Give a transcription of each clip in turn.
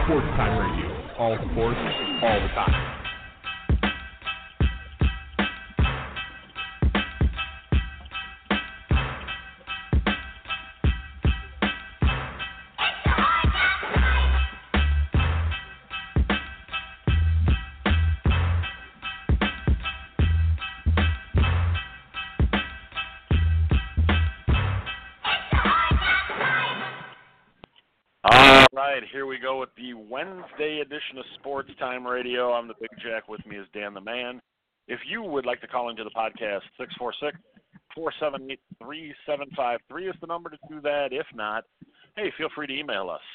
Sports Time Radio. All sports, all the time. All right, here we go with the Wednesday edition of Sports Time Radio. I'm the Big Jack. With me is Dan the Man. If you would like to call into the podcast, 646-478-3753 is the number to do that. If not, hey, feel free to email us,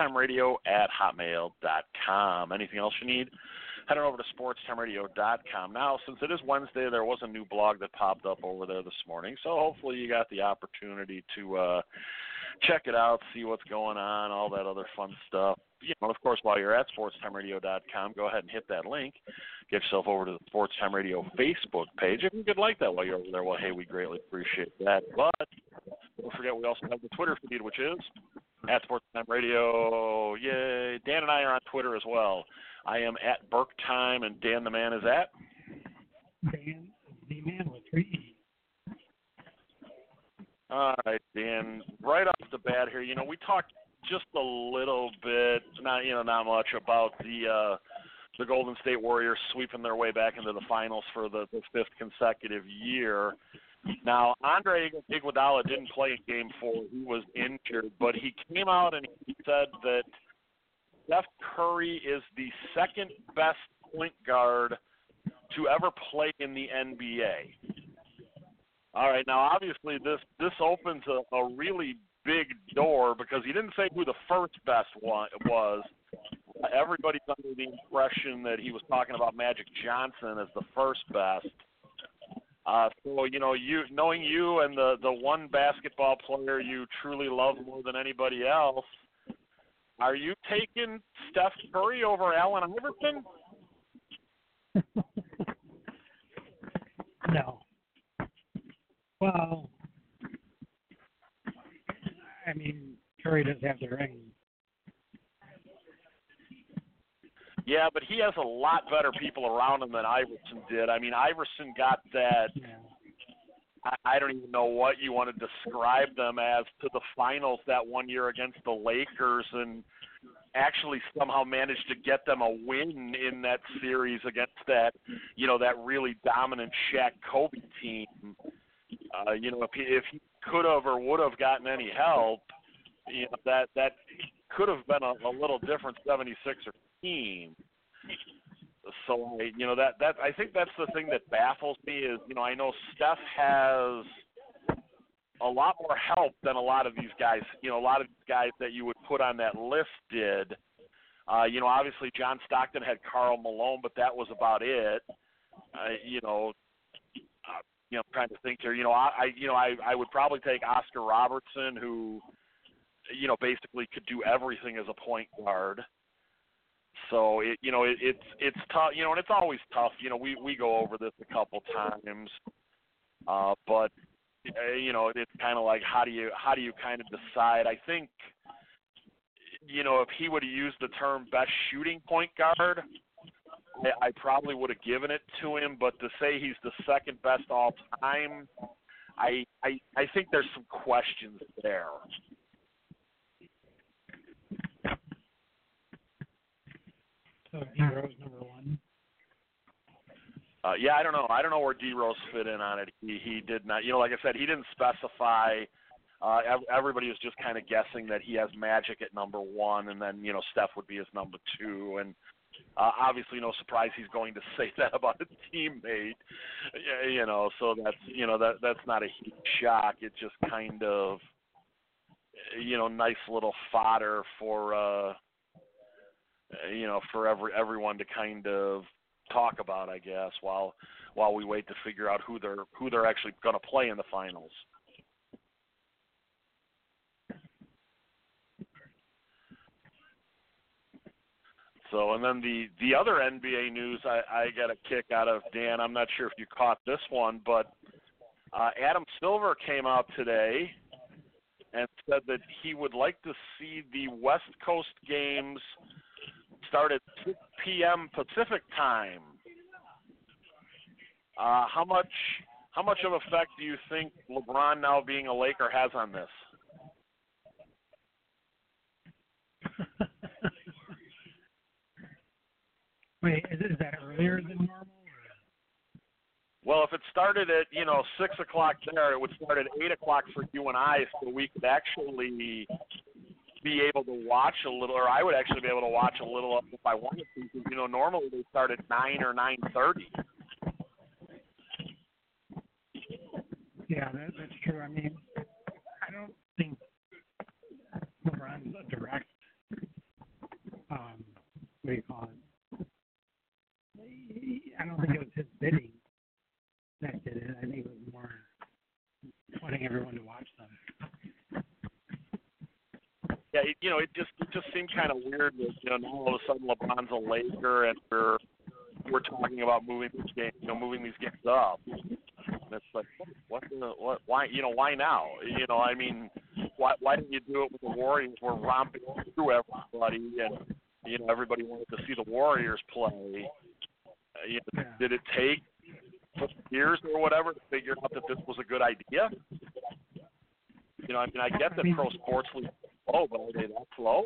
sportstimeradio@hotmail.com. Anything else you need, head on over to sportstimeradio.com. Now, since it is Wednesday, there was a new blog that popped up over there this morning, so hopefully you got the opportunity to check it out, see what's going on, all that other fun stuff. You know, of course, while you're at sportstimeradio.com, go ahead and hit that link. Get yourself over to the Sports Time Radio Facebook page. If you could like that while you're over there, well, hey, we greatly appreciate that. But don't forget, we also have the Twitter feed, which is at Sports Time Radio. Yay. Dan and I are on Twitter as well. I am at Burke Time, and Dan the Man is at? Dan the Man with 3 E. All right, Dan. Right off the bat here, you know, we talked just a little bit, not much about the Golden State Warriors sweeping their way back into the finals for the fifth consecutive year. Now, Andre Iguodala didn't play in Game 4. He was injured, but he came out and he said that Steph Curry is the second best point guard to ever play in the NBA. All right, now obviously this opens a really big door because he didn't say who the first best one was. Everybody's under the impression that he was talking about Magic Johnson as the first best. So, you know, knowing you and the one basketball player you truly love more than anybody else, are you taking Steph Curry over Allen Iverson? No. Well, I mean, Curry does have the ring. Yeah, but he has a lot better people around him than Iverson did. I mean, Iverson got that. Yeah. I don't even know what you want to describe them as, to the finals that one year against the Lakers, and actually somehow managed to get them a win in that series against that, you know, that really dominant Shaq Kobe team. You know, if he could have or would have gotten any help, you know, that could have been a little different 76er team. So, you know, that I think that's the thing that baffles me is, you know, I know Steph has a lot more help than a lot of these guys, you know, a lot of these guys that you would put on that list did. You know, obviously John Stockton had Karl Malone, but that was about it. You know, I'm trying to think here. You know, I would probably take Oscar Robertson, who, you know, basically could do everything as a point guard. So it's tough. You know, and it's always tough. You know, we go over this a couple times, but you know, it's kind of like how do you kind of decide? I think, you know, if he would have used the term best shooting point guard, I probably would have given it to him, but to say he's the second best all time, I think there's some questions there. So D-Rose number one. Yeah, I don't know. I don't know where D-Rose fit in on it. He did not. You know, like I said, he didn't specify. Everybody was just kind of guessing that he has Magic at number one, and then, you know, Steph would be his number two, and obviously no surprise he's going to say that about a teammate. You know, so that's not a huge shock. It's just kind of, you know, nice little fodder for you know, for everyone to kind of talk about, I guess, while we wait to figure out who they're actually going to play in the finals. So, and then the other NBA news I got a kick out of, Dan, I'm not sure if you caught this one, but Adam Silver came out today and said that he would like to see the West Coast games start at 6 p.m. Pacific time. How much of effect do you think LeBron now being a Laker has on this? Wait, is that earlier than normal? Well, if it started at 6 o'clock there, it would start at 8 o'clock for you and I, so we could actually be able to watch a little, or I would actually be able to watch a little if I wanted to. Because, normally they start at 9 or 9:30. Yeah, that's true. I mean, I don't think LeBron's a direct, what do you call it? I don't think it was his bidding that did it. I think it was more wanting everyone to watch them. Yeah, it just seemed kind of weird that now all of a sudden LeBron's a Laker and we're talking about moving these games up. And it's like, why now? I mean, why didn't you do it with the Warriors? We're romping through everybody, and everybody wanted to see the Warriors play. Did it take years or whatever to figure out that this was a good idea? I get that pro sports leagues are slow, but are they that slow?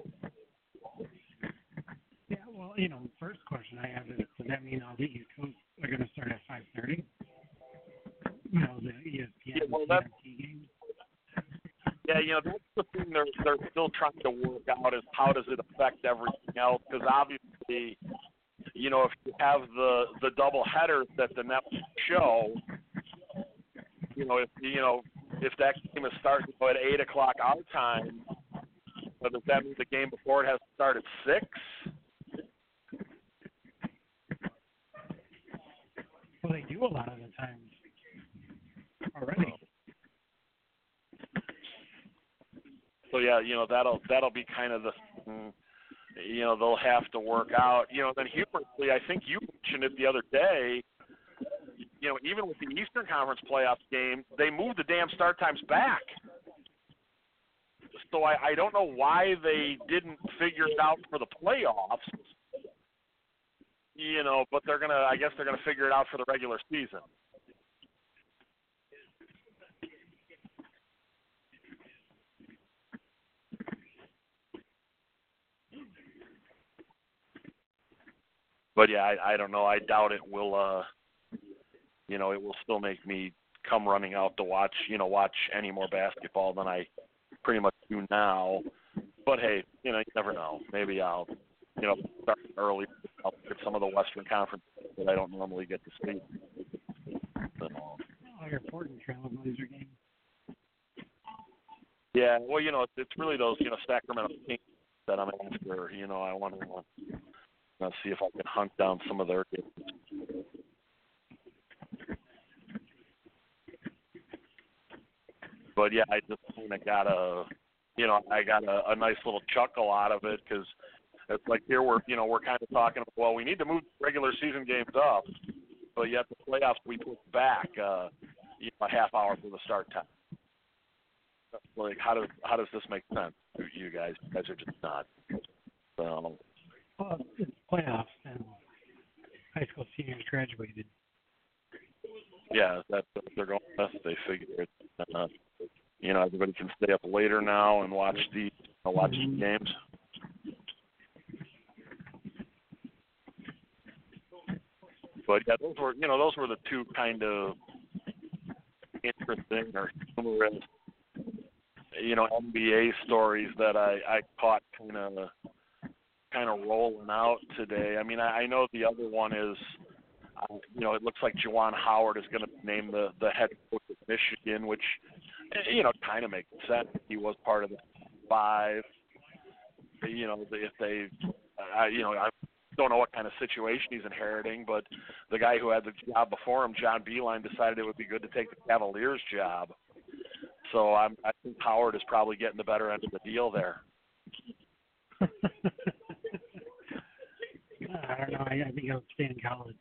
Yeah, well, the first question I have is, does that mean all the East Coast are going to start at 5:30? The ESPN TNT games. Yeah, that's the thing they're still trying to work out is how does it affect everything else? Because obviously, if you have the double headers that the network show, if that game is starting at 8 o'clock our time, does that mean the game before it has to start at 6? Well, they do a lot of the times already. So yeah, that'll be kind of the, they'll have to work out. Then humorously, I think you mentioned it the other day. Even with the Eastern Conference playoff game, they moved the damn start times back. So I don't know why they didn't figure it out for the playoffs. But I guess they're gonna figure it out for the regular season. But yeah, I don't know. I doubt it will. It will still make me come running out to watch any more basketball than I pretty much do now. But hey, you never know. Maybe I'll, start early. I'll look at some of the Western Conference that I don't normally get to see. So, your Portland Trailblazer game. Yeah, well, it's really those, Sacramento Kings that I'm after. I want to see if I can hunt down some of their games. But yeah, I just kind of got a nice little chuckle out of it because it's like here we're kind of talking about, well, we need to move regular season games up, but yet the playoffs we put back a half hour for the start time. Like how does this make sense to you guys? You guys are just not. So. Well, it's playoffs and high school seniors graduated. Yeah, that's what they're going with. They figure it. Everybody can stay up later now and watch the games. But yeah, those were the two kind of interesting or humorous, NBA stories that I caught kind of rolling out today. I mean, I know the other one is, it looks like Juwan Howard is going to be named the head coach of Michigan, which, kind of makes sense. He was part of the 5. If they, I don't know what kind of situation he's inheriting, but the guy who had the job before him, John Beilein, decided it would be good to take the Cavaliers job. So I think Howard is probably getting the better end of the deal there. I don't know. I think I'll stay in college.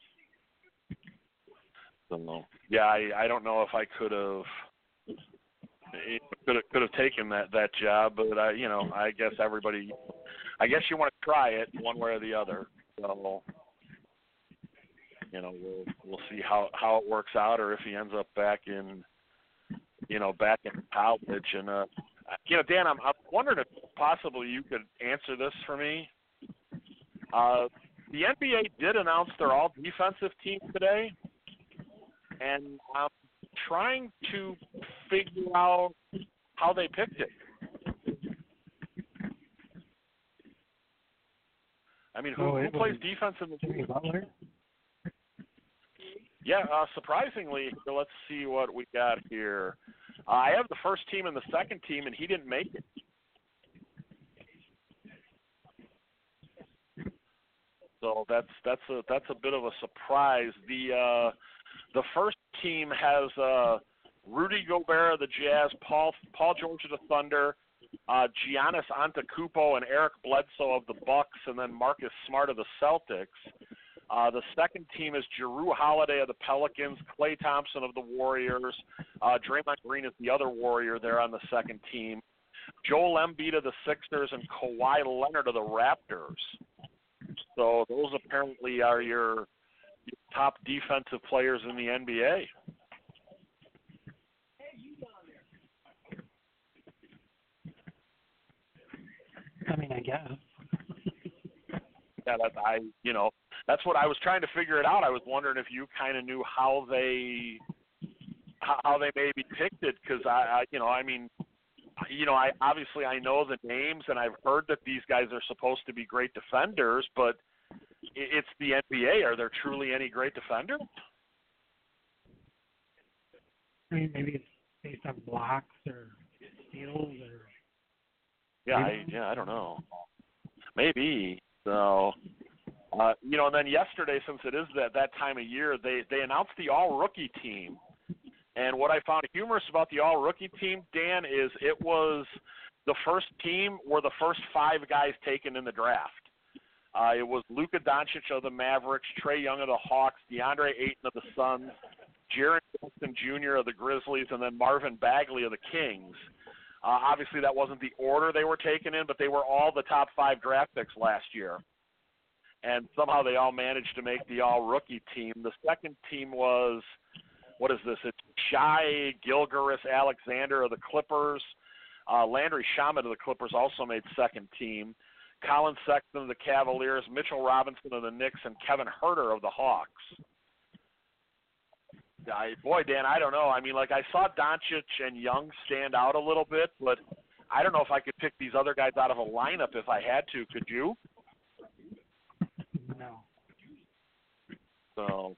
So yeah, I don't know if I could have taken that job, but I guess everybody I guess you want to try it one way or the other. So, we'll see how it works out, or if he ends up back in college. And Dan, I'm wondering if possibly you could answer this for me. The NBA did announce their all-defensive team today, and I'm trying to figure out how they picked it. I mean, who plays defense in the Jimmy Butler? Yeah, surprisingly, let's see what we got here. I have the first team and the second team, and he didn't make it. So that's a bit of a surprise. The first team has Rudy Gobert of the Jazz, Paul George of the Thunder, Giannis Antetokounmpo and Eric Bledsoe of the Bucks, and then Marcus Smart of the Celtics. The second team is Jrue Holiday of the Pelicans, Klay Thompson of the Warriors, Draymond Green is the other Warrior there on the second team, Joel Embiid of the Sixers, and Kawhi Leonard of the Raptors. So those apparently are your top defensive players in the NBA. I mean, I guess. Yeah, that's what I was trying to figure it out. I was wondering if you kind of knew how they maybe picked it, because I obviously I know the names and I've heard that these guys are supposed to be great defenders, but it's the NBA. Are there truly any great defenders? I mean, maybe it's based on blocks or steals or. I don't know. Maybe. So, and then yesterday, since it is that time of year, they announced the all-rookie team. And what I found humorous about the all-rookie team, Dan, is it was the first team were the first 5 guys taken in the draft. It was Luka Doncic of the Mavericks, Trae Young of the Hawks, DeAndre Ayton of the Suns, Jaren Jackson Jr. of the Grizzlies, and then Marvin Bagley of the Kings. Obviously, that wasn't the order they were taken in, but they were all the top 5 draft picks last year. And somehow they all managed to make the all-rookie team. The second team was, what is this? It's Shai Gilgeous-Alexander of the Clippers. Landry Shamet of the Clippers also made second team. Colin Sexton of the Cavaliers, Mitchell Robinson of the Knicks, and Kevin Huerter of the Hawks. Boy, Dan, I don't know. I mean, I saw Doncic and Young stand out a little bit, but I don't know if I could pick these other guys out of a lineup if I had to. Could you? No. So,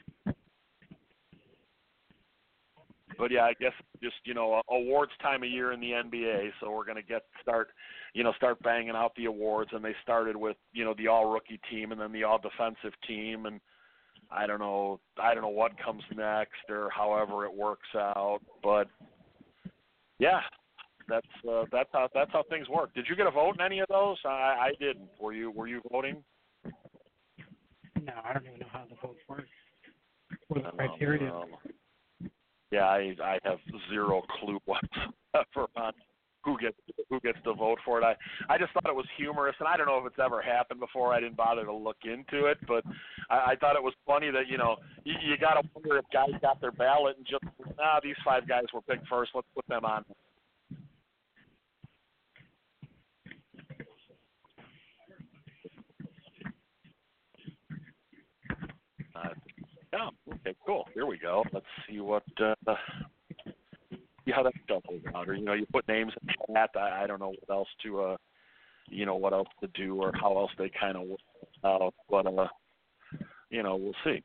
but yeah, I guess just awards time of year in the NBA, so we're going to start banging out the awards, and they started with the all rookie team and then the all defensive team, and I don't know what comes next or however it works out, but yeah, that's how things work. Did you get a vote in any of those? I didn't. Were you voting? No, I don't even know how the votes work. What the criteria? Yeah, I have zero clue whatsoever on who gets to vote for it. I just thought it was humorous, and I don't know if it's ever happened before. I didn't bother to look into it, but I thought it was funny that you got to wonder if guys got their ballot and just these 5 guys were picked first. Let's put them on. Yeah. Okay. Cool. Here we go. Let's see what. See how that shuffles out, or you put names in chat. I don't know what else to what else to do or how else they kind of work out, but we'll see.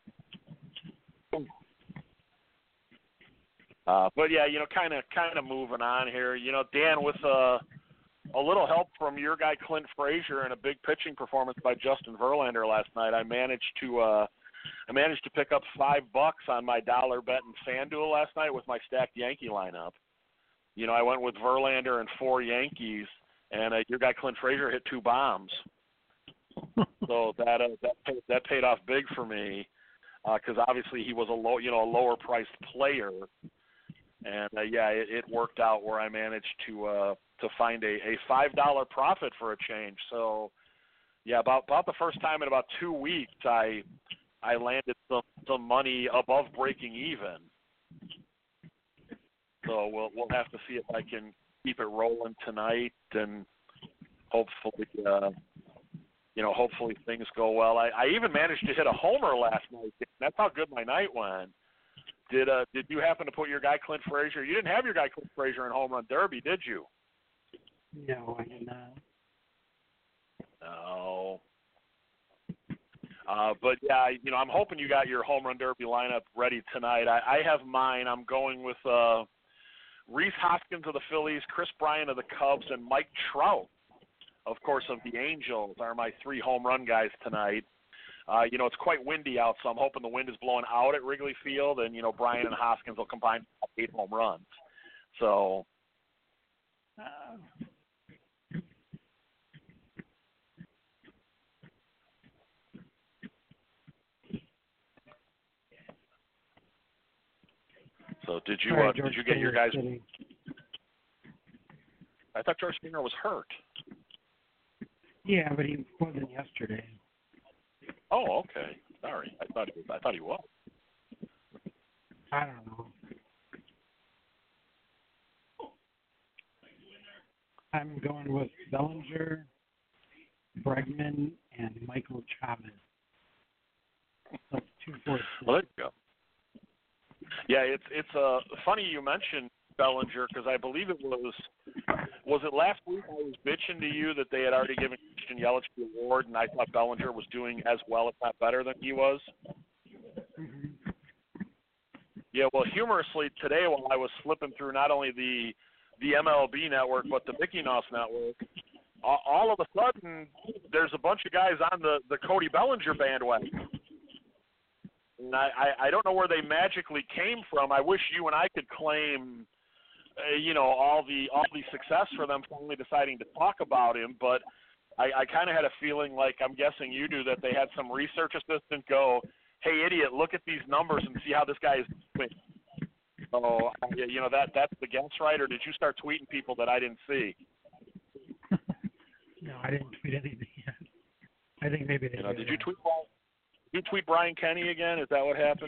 But yeah, kind of moving on here. Dan, with a little help from your guy Clint Frazier and a big pitching performance by Justin Verlander last night, I managed to pick up $5 on my dollar bet in FanDuel last night with my stacked Yankee lineup. I went with Verlander and 4 Yankees, and your guy Clint Frazier hit 2 bombs. So that paid off big for me because obviously he was a lower priced player, And yeah, it worked out where I managed to find a $5 profit for a change. So yeah, about the first time in about 2 weeks, I landed some money above breaking even. So we'll have to see if I can keep it rolling tonight, and hopefully hopefully things go well. I even managed to hit a homer last night. That's how good my night went. Did you happen to put your guy Clint Frazier? You didn't have your guy Clint Frazier in Home Run Derby, did you? No, I did not. No. But yeah, I'm hoping you got your Home Run Derby lineup ready tonight. I have mine. I'm going with Rhys Hoskins of the Phillies, Chris Bryant of the Cubs, and Mike Trout, of course, of the Angels are my 3 home run guys tonight. It's quite windy out, so I'm hoping the wind is blowing out at Wrigley Field, and, Bryant and Hoskins will combine 8 home runs. So, did you get your guys? City. I thought George Springer was hurt. Yeah, but he wasn't yesterday. Oh, okay. Sorry, I thought he was. I don't know. I'm going with Bellinger, Bregman, and Michael Chavez. That's 2-4. Well, there you go. Yeah, it's funny you mentioned Bellinger, because I believe it was it last week I was bitching to you that they had already given Christian Yelich the award, and I thought Bellinger was doing as well, if not better, than he was. Mm-hmm. Yeah, well, humorously today, while I was flipping through not only the MLB network but the Mickey Mouse network, all of a sudden there's a bunch of guys on the Cody Bellinger bandwagon. And I don't know where they magically came from. I wish you and I could claim, all the success for them finally deciding to talk about him. But I kind of had a feeling, like I'm guessing you do, that they had some research assistant go, "Hey, idiot, look at these numbers and see how this guy is doing." So, that's the guess, right? Or did you start tweeting people that I didn't see? No, I didn't tweet anything yet. I think maybe they did. Did you tweet? Did you tweet Brian Kenny again? Is that what happened?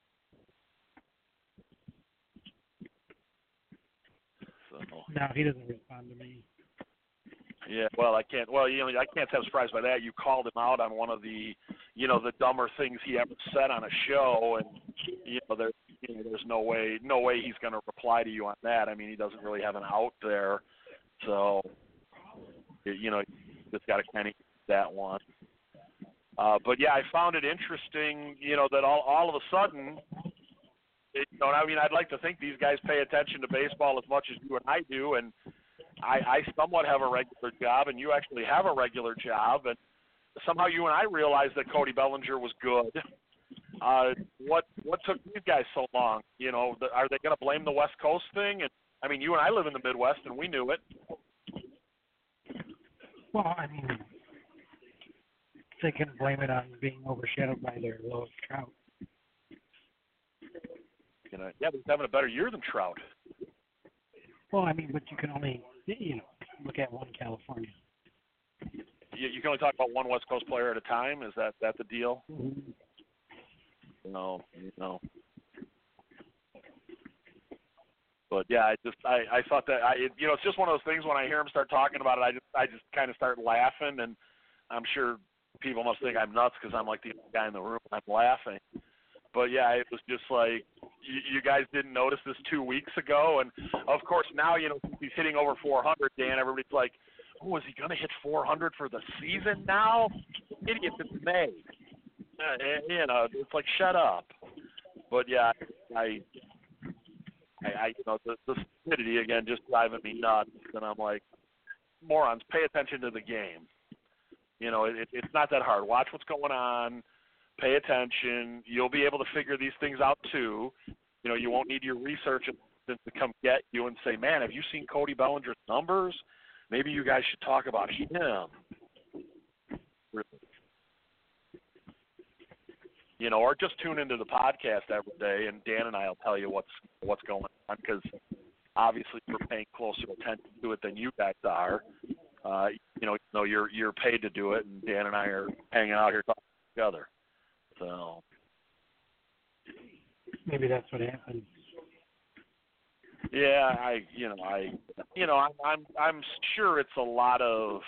So. No, he doesn't respond to me. Yeah, well, I can't. Well, I can't say I'm surprised by that. You called him out on one of the, the dumber things he ever said on a show, and there's no way he's going to reply to you on that. I mean, he doesn't really have an out there, so just got to kind of that one. But yeah, I found it interesting, that all of a sudden, I'd like to think these guys pay attention to baseball as much as you and I do, and I somewhat have a regular job, and you actually have a regular job, and somehow you and I realized that Cody Bellinger was good. What took these guys so long? Are they going to blame the West Coast thing? And I mean, you and I live in the Midwest, and we knew it. Well, I mean, they can blame it on being overshadowed by their lowest Trout. Yeah, but he's having a better year than Trout. Well, I mean, but you can only, look at one California. You can only talk about one West Coast player at a time. Is that the deal? Mm-hmm. No. But yeah, I thought that it's just one of those things when I hear him start talking about it, I just kind of start laughing, and I'm sure people must think I'm nuts because I'm like the only guy in the room and I'm laughing. But yeah, it was just like you guys didn't notice this 2 weeks ago, and of course now since he's hitting over 400, Dan, everybody's like, "Oh, is he going to hit 400 for the season now? Idiot, it's May." It's like, shut up. But yeah, I the stupidity again just driving me nuts, and I'm like, morons, pay attention to the game. It's not that hard. Watch what's going on. Pay attention. You'll be able to figure these things out too. You won't need your research assistant to come get you and say, "Man, have you seen Cody Bellinger's numbers? Maybe you guys should talk about him." Really. Or just tune into the podcast every day, and Dan and I will tell you what's going on. because obviously we're paying closer attention to it than you guys are. You're paid to do it, and Dan and I are hanging out here talking together. So maybe that's what happened. Yeah, I'm sure it's a lot of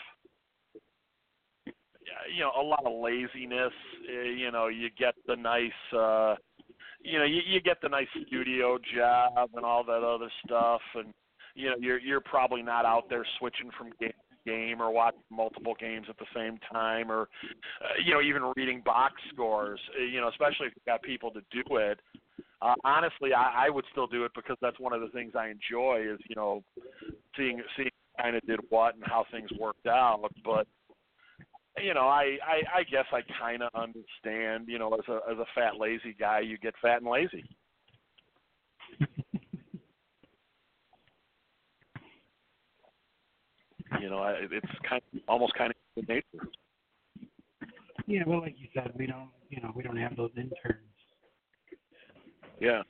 laziness. You get the nice you get the nice studio job and all that other stuff, and you're probably not out there switching from game to game or watching multiple games at the same time, or even reading box scores. Especially if you've got people to do it. Honestly, I would still do it because that's one of the things I enjoy is seeing kind of did what and how things worked out. But I guess I kind of understand. As a fat lazy guy, you get fat and lazy. It's almost kind of the nature. Yeah, well, like you said, we don't have those interns. Yeah.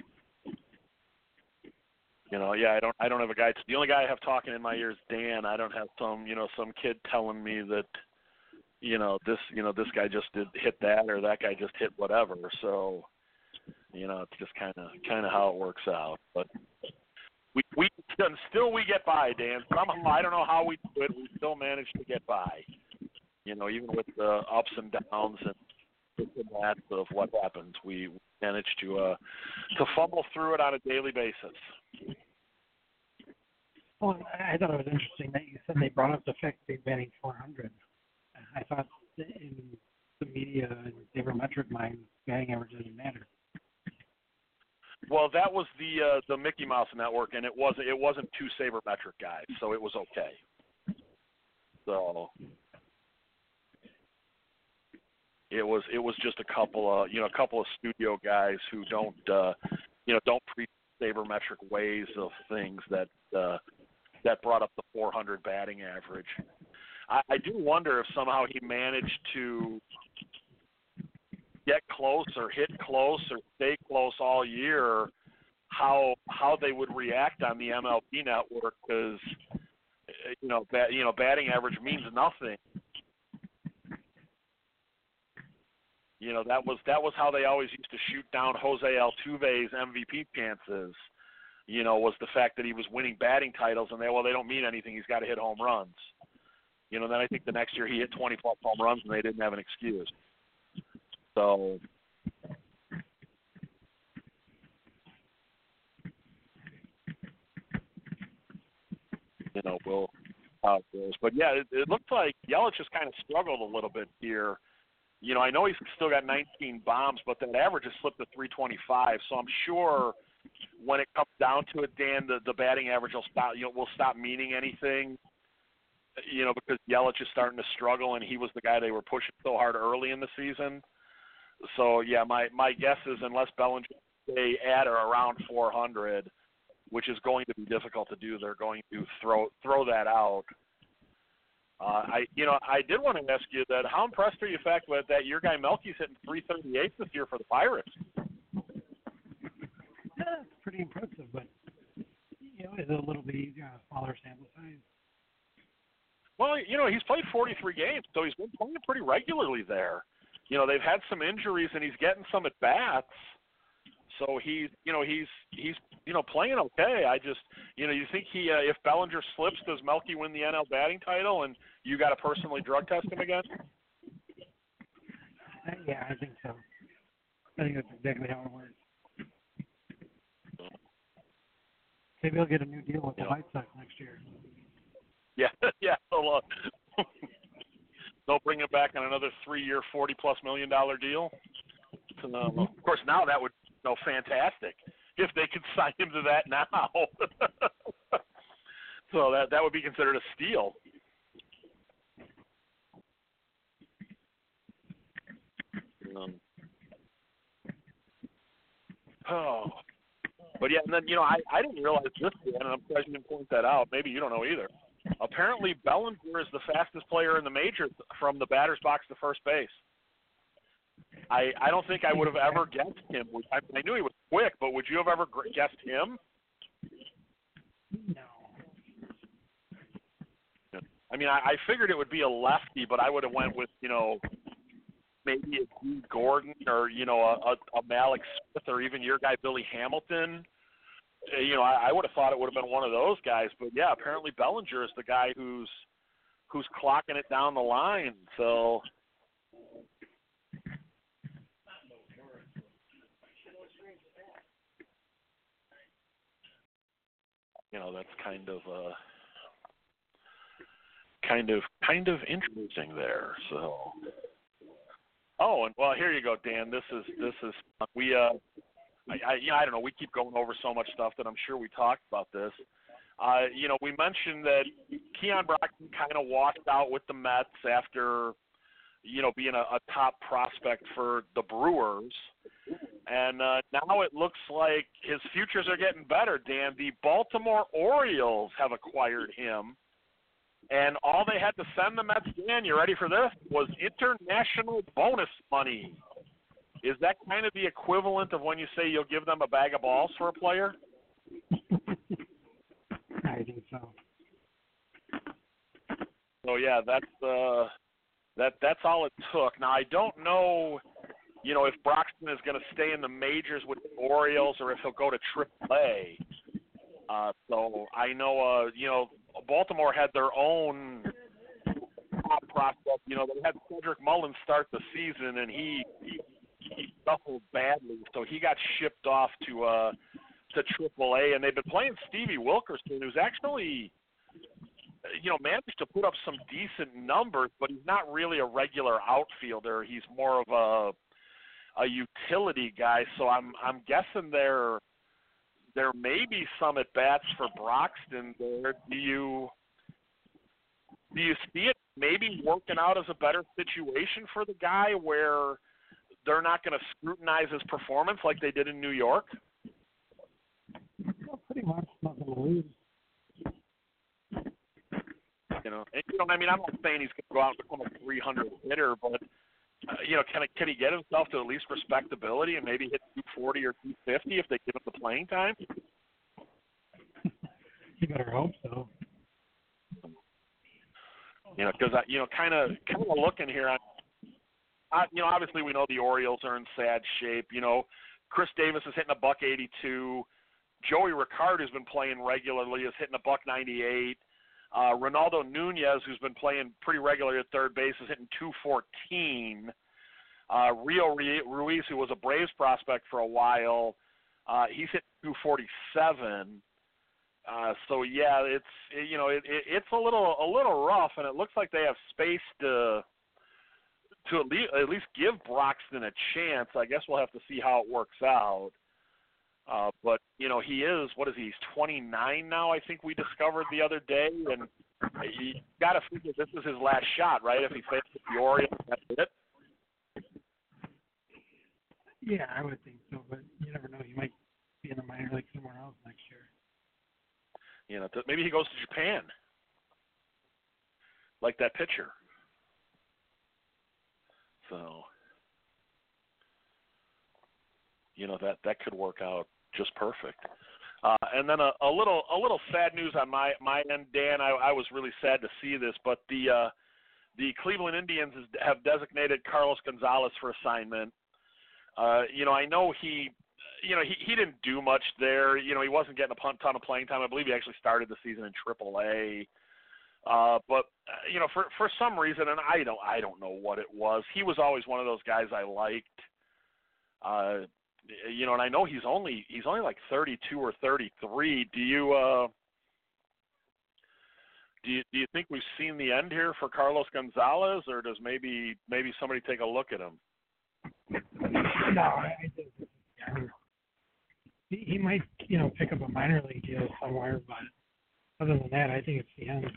I don't have a guy. The only guy I have talking in my ear is Dan. I don't have some kid telling me that, this guy just hit that or that guy just hit whatever. So, it's just kind of how it works out. But we get by, Dan. Somehow, I don't know how we do it. We still manage to get by. Even with the ups and downs and this and that of what happens, we manage to fumble through it on a daily basis. Well, I thought it was interesting that you said they brought up the fact that they're batting 400. I thought that in the media and sabermetric mind, batting average doesn't matter. Well, that was the Mickey Mouse Network, and it wasn't two sabermetric guys, so it was okay. So it was just a couple of studio guys who don't preach sabermetric ways of things that brought up the 400 batting average. I do wonder if somehow he managed to get close or hit close or stay close all year, how they would react on the MLB Network, because batting average means nothing. That was how they always used to shoot down Jose Altuve's MVP chances. Was the fact that he was winning batting titles, and they don't mean anything. He's got to hit home runs. Then I think the next year he hit 20-plus home runs, and they didn't have an excuse. So, we'll how it goes. But yeah, it looks like Yelich has kind of struggled a little bit here. I know he's still got 19 bombs, but that average has slipped to 325. So I'm sure when it comes down to it, Dan, the batting average will stop meaning anything. Because Yelich is starting to struggle, and he was the guy they were pushing so hard early in the season. So yeah, my guess is unless Bellinger stay at or around 400, which is going to be difficult to do, they're going to throw that out. I did want to ask you that. How impressed are you, fact that your guy Melky's hitting 338 this year for the Pirates? Yeah, it's pretty impressive, but it's a little bit smaller sample size. Well, he's played 43 games, so he's been playing pretty regularly there. They've had some injuries, and he's getting some at bats. So he's playing okay. I just, you think if Bellinger slips, does Melky win the NL batting title, and you got to personally drug test him again? Yeah, I think so. I think that's exactly how it works. Maybe he'll get a new deal with the White Sox next year. Yeah. So, they'll bring him back on another 3-year, $40+ million deal. Of course, now that would be fantastic if they could sign him to that now. So that would be considered a steal. But yeah, and then I didn't realize this, and I'm surprised you didn't point that out. Maybe you don't know either. Apparently, Bellinger is the fastest player in the majors from the batter's box to first base. I don't think I would have ever guessed him. I knew he was quick, but would you have ever guessed him? No. I mean, I figured it would be a lefty, but I would have went with, maybe a Dee Gordon or, a Malik Smith or even your guy Billy Hamilton. I would have thought it would have been one of those guys. But, yeah, apparently Bellinger is the guy who's clocking it down the line. So, that's kind of interesting there. So, and well, here you go, Dan. This is we I don't know. We keep going over so much stuff that I'm sure we talked about this. We mentioned that Keon Broxton kind of walked out with the Mets after, being a top prospect for the Brewers. And now it looks like his futures are getting better, Dan. The Baltimore Orioles have acquired him. And all they had to send the Mets, Dan, you ready for this, was international bonus money. Is that kind of the equivalent of when you say you'll give them a bag of balls for a player? I think so. So, yeah, that's all it took. Now, I don't know, if Broxton is going to stay in the majors with the Orioles or if he'll go to AAA. So I know, Baltimore had their own top prospect. They had Cedric Mullins start the season, and he suffered badly, so he got shipped off to AAA, and they've been playing Stevie Wilkerson, who's actually, managed to put up some decent numbers, but he's not really a regular outfielder. He's more of a utility guy. So I'm guessing there may be some at bats for Broxton there. Do you see it maybe working out as a better situation for the guy where they're not going to scrutinize his performance like they did in New York? Well, pretty much nothing to lose. I mean, I'm not saying he's going to go out and become a 300 hitter, but can he get himself to at least respectability and maybe hit 240 or 250 if they give him the playing time? You better hope so. Because kind of looking here, obviously we know the Orioles are in sad shape. Chris Davis is hitting $182. Joey Rickard, who's been playing regularly, is hitting $198. Ronaldo Nunez, who's been playing pretty regularly at third base, is hitting $214. Rio Ruiz, who was a Braves prospect for a while, he's hitting $247. So yeah, it's a little rough, and it looks like they have space to at least give Broxton a chance. I guess we'll have to see how it works out. But he is, what is he? He's 29 now. I think we discovered the other day, and you got to figure this is his last shot, right? If he fails with the Orioles, that's it. Yeah, I would think so, but you never know. He might be in the minor league somewhere else next year. Maybe he goes to Japan, like that pitcher. So, that could work out just perfect. And then a little sad news on my end, Dan. I was really sad to see this, but the Cleveland Indians have designated Carlos Gonzalez for assignment. I know he didn't do much there. He wasn't getting a ton of playing time. I believe he actually started the season in AAA. But for some reason, and I don't know what it was. He was always one of those guys I liked. And I know he's only like 32 or 33. Do you think we've seen the end here for Carlos Gonzalez, or does maybe somebody take a look at him? No, I think he might pick up a minor league deal somewhere, but other than that, I think it's the end.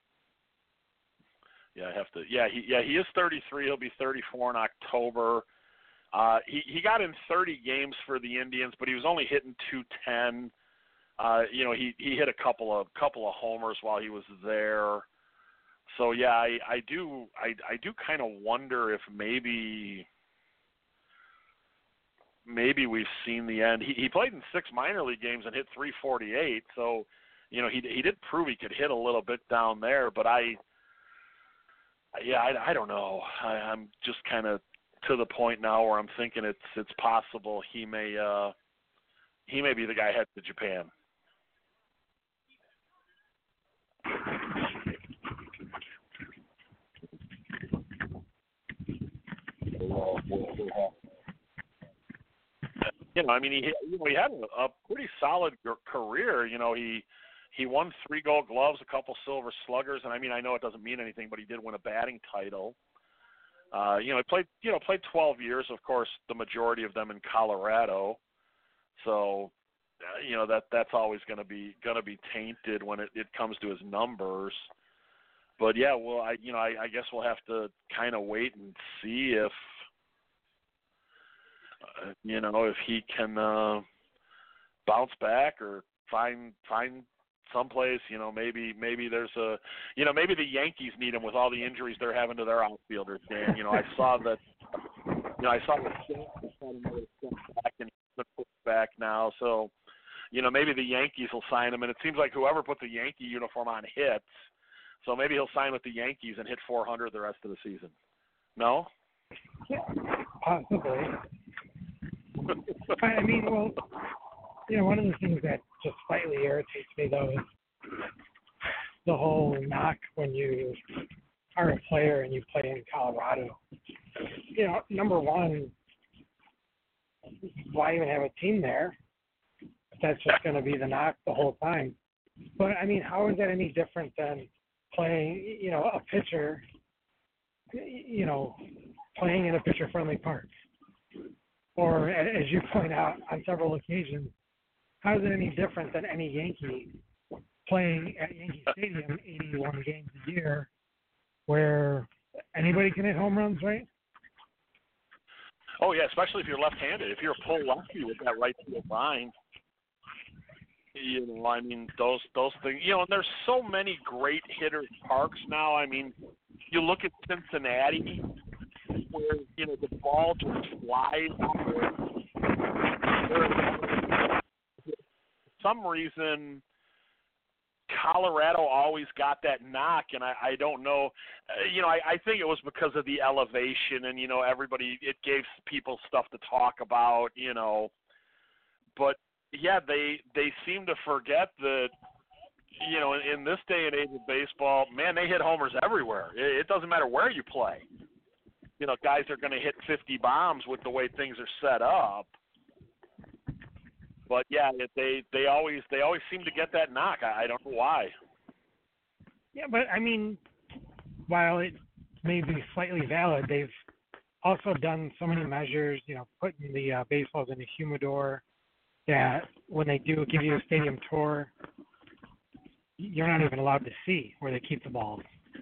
Yeah, he is 33. He'll be 34 in October. He got in 30 games for the Indians, but he was only hitting .210. He hit a couple of homers while he was there. So yeah, I do kind of wonder if maybe we've seen the end. He played in 6 minor league games and hit .348. So he did prove he could hit a little bit down there, but I don't know. I'm just kind of to the point now where I'm thinking it's possible he may be the guy headed to Japan. He had a pretty solid career. He won 3 Gold Gloves, a couple Silver Sluggers, and I know it doesn't mean anything, but he did win a batting title. He played 12 years, of course, the majority of them in Colorado. So, that's always going to be tainted when it comes to his numbers. But yeah, well, I guess we'll have to kind of wait and see if if he can bounce back or find someplace. Maybe there's maybe the Yankees need him with all the injuries they're having to their outfielders. Dan, I saw that back and he's been put back now. So, maybe the Yankees will sign him, and it seems like whoever put the Yankee uniform on hits. So maybe he'll sign with the Yankees and hit 400 the rest of the season. No? Yeah, possibly. One of the things that just slightly irritates me, though, is the whole knock when you are a player and you play in Colorado. Number one, why even have a team there if that's just going to be the knock the whole time? But, how is that any different than playing, a pitcher, playing in a pitcher-friendly park? Or, as you point out on several occasions, how is it any different than any Yankee playing at Yankee Stadium 81 games a year where anybody can hit home runs, right? Oh, yeah, especially if you're left-handed. If you're a pull lefty with that right field line, those things, and there's so many great hitters parks now. You look at Cincinnati, where, the ball just flies out there. For some reason, Colorado always got that knock, and I don't know. I think it was because of the elevation and, it gave people stuff to talk about, But, yeah, they seem to forget that, in this day and age of baseball, man, they hit homers everywhere. It doesn't matter where you play. Guys are going to hit 50 bombs with the way things are set up. But yeah, they always seem to get that knock. I don't know why. Yeah, but while it may be slightly valid, they've also done so many measures. Putting the baseballs in a humidor, that when they do give you a stadium tour, you're not even allowed to see where they keep the balls.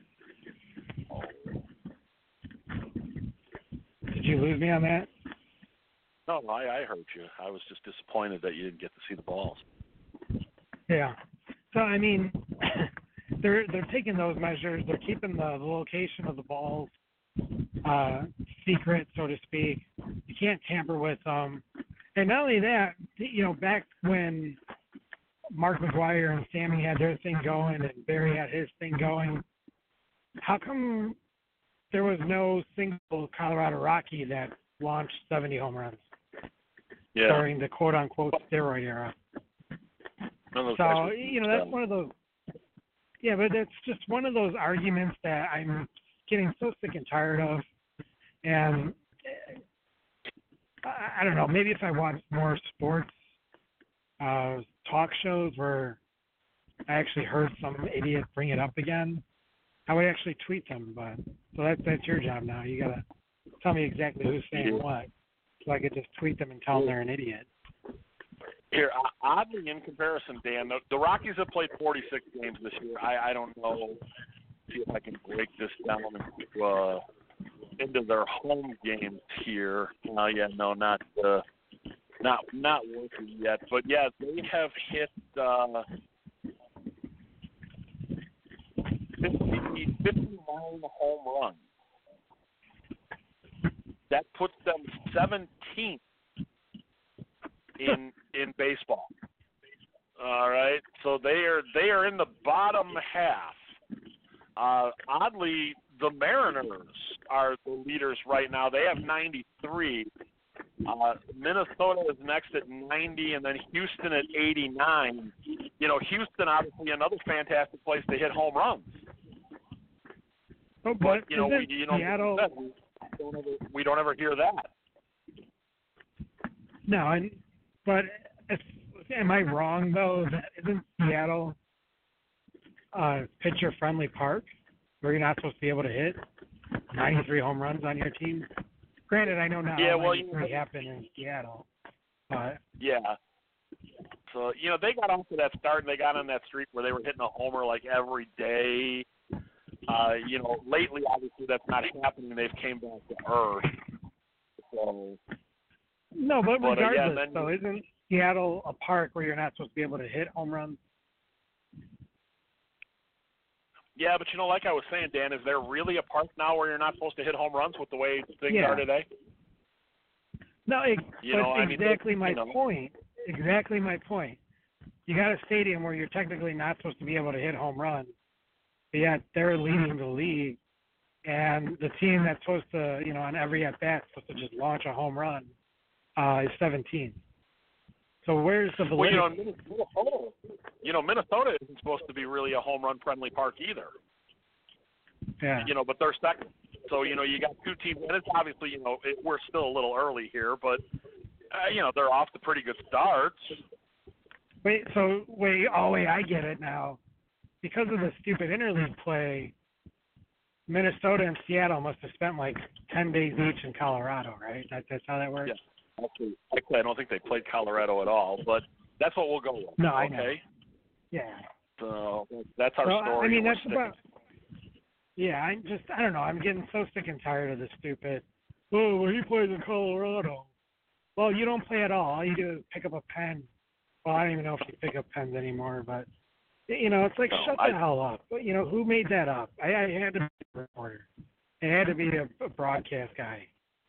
Did you lose me on that? No, I heard you. I was just disappointed that you didn't get to see the balls. Yeah. So, they're taking those measures. They're keeping the location of the balls secret, so to speak. You can't tamper with them. And not only that, back when Mark McGwire and Sammy had their thing going and Barry had his thing going, how come there was no single Colorado Rocky that launched 70 home runs during the quote-unquote steroid era? So, that's one of those – yeah, but that's just one of those arguments that I'm getting so sick and tired of. And I don't know, maybe if I watched more sports talk shows where I actually heard some idiot bring it up again, I would actually tweet them. But so that's your job now. You gotta tell me exactly who's saying what, so I could just tweet them and tell them they're an idiot. Here, oddly in comparison, Dan, the Rockies have played 46 games this year. I don't know. See if I can break this down into their home games here. Not working yet. But yeah, they have hit 59 home runs. That puts them 17th in baseball. All right, so they are in the bottom half. Oddly, the Mariners are the leaders right now. They have 93. Minnesota is next at 90, and then Houston at 89. You know, Houston obviously another fantastic place to hit home runs. Oh, But you know, Seattle... we don't ever hear that. No, but am I wrong though? Isn't Seattle pitcher-friendly park where you're not supposed to be able to hit 93 home runs on your team? Granted, I know not all 93 happen in Seattle, but yeah. So you know, they got off to that start and they got on that streak where they were hitting a homer like every day. You know, lately obviously that's not happening. They've came back to earth. So. No, but regardless, yeah, isn't Seattle a park where you're not supposed to be able to hit home runs? Yeah, but you know, like I was saying, Dan, is there really a park now where you're not supposed to hit home runs with the way things are today? No, exactly my point. Exactly my point. You got a stadium where you're technically not supposed to be able to hit home runs, but yet they're leading the league, and the team that's supposed to, you know, on every at-bat supposed to just launch a home run is 17. So where's the validity? Well, Minnesota isn't supposed to be really a home run friendly park either. Yeah. You know, but they're second. So, you know, you got two teams, and it's obviously, you know, we're still a little early here, but, you know, they're off to pretty good starts. Wait, I get it now. Because of the stupid interleague play, Minnesota and Seattle must have spent like 10 days each in Colorado, right? That's how that works? Yeah. Actually, I don't think they played Colorado at all, but that's what we'll go with. No, I know. Okay? Yeah. So that's our story. I mean, that's about. Yeah, I don't know. I'm getting so sick and tired of this stupid. Oh, well, he plays in Colorado. Well, you don't play at all. All you do is pick up a pen. Well, I don't even know if you pick up pens anymore, but you know, it's like shut the hell up. But you know, who made that up? I had to be a reporter. It had to be a broadcast guy.